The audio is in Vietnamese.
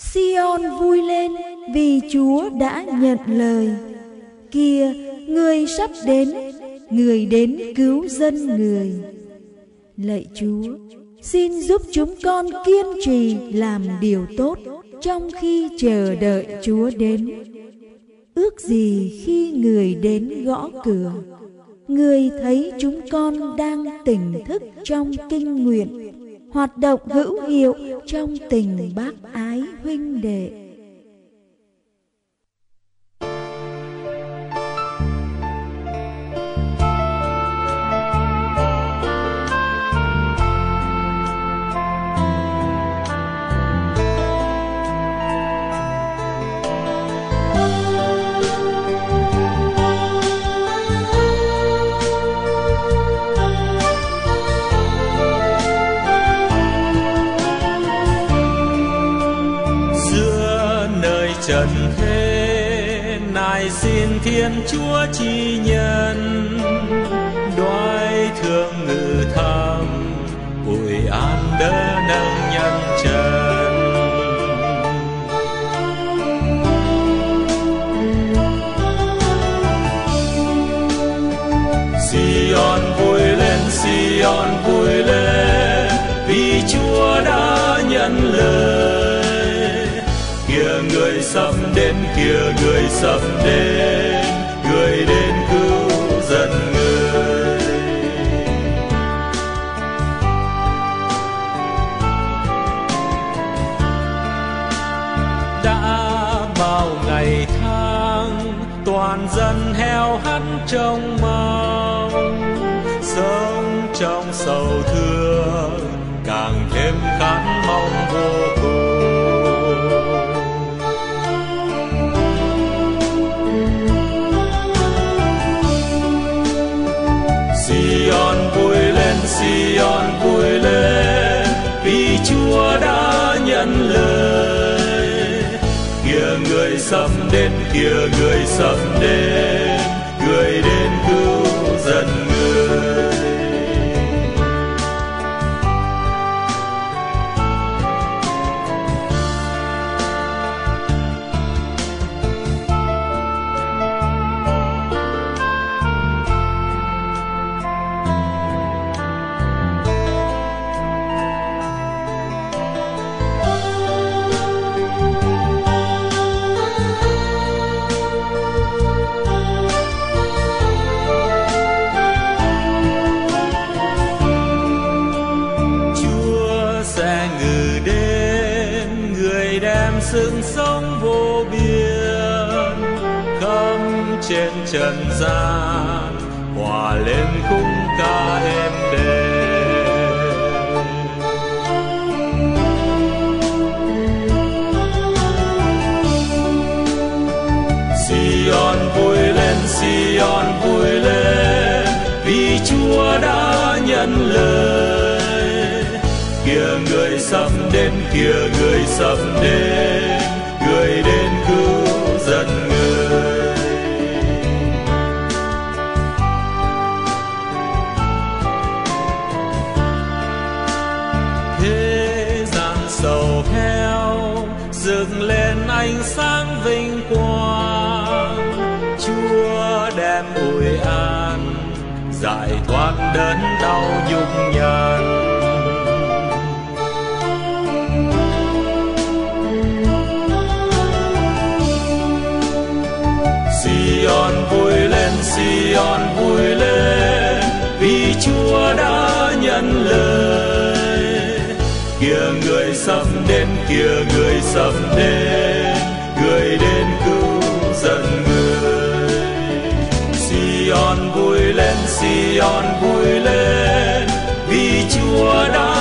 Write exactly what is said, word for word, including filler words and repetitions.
Sion vui lên vì Chúa đã nhận lời. Kìa, người sắp đến, người đến cứu dân người. Lạy Chúa, xin giúp chúng con kiên trì làm điều tốt trong khi chờ đợi Chúa đến. Ước gì khi người đến gõ cửa, người thấy chúng con đang tỉnh thức trong kinh nguyện, hoạt động hữu hiệu trong tình bác ái huynh đệ. Trần thế này xin Thiên Chúa chi nhân, đoái thương ngự thăm, ủi an đỡ nâng nhân trần. Sion vui lên, Sion vui lên, vì Chúa đã nhận lời. Kìa người sắp đến, kìa người sắp đến, người đến cứu dân người. Đã bao ngày tháng, toàn dân heo hắt trong mong, sống trong sầu thương, càng thêm khát mong vô cùng. Sion vui lên, Sion vui lên, vì Chúa đã nhận lời. Kìa người sắp đến, kìa người sắp đến, người đến cứu dân người. Sự sống vô biên khắp trên trần gian, hòa lên khung ca êm đềm. Sion vui lên, Sion vui lên, vì Chúa đã nhận lời. Kìa người sắp đến, kìa người sắp đến, người đến cứu dân người. Thế gian sầu heo dựng lên ánh sáng vinh quang, Chúa đem ủi an, giải thoát đớn đau nhục nhằn. Sion vui lên, Sion vui lên, vì Chúa đã nhận lời. Kìa người sắp đến, kìa người sắp đến, người đến cứu dân người. Sion vui lên, Sion vui lên, vì Chúa đã